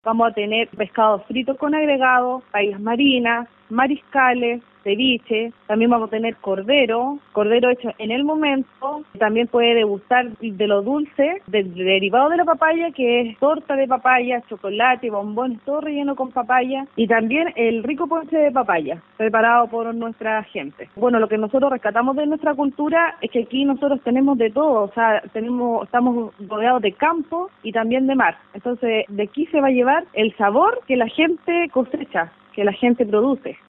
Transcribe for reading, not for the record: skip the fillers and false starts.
Vamos a tener pescados fritos con agregado, paellas marinas, mariscales, ceviche, también vamos a tener cordero hecho en el momento, también puede degustar de lo dulce, del derivado de la papaya, que es torta de papaya, chocolate, bombones, todo relleno con papaya, y también el rico ponche de papaya, preparado por nuestra gente. Bueno, lo que nosotros rescatamos de nuestra cultura es que aquí nosotros tenemos de todo, o sea, estamos rodeados de campo y también de mar, entonces de aquí se va a llevar el sabor que la gente cosecha, que la gente produce.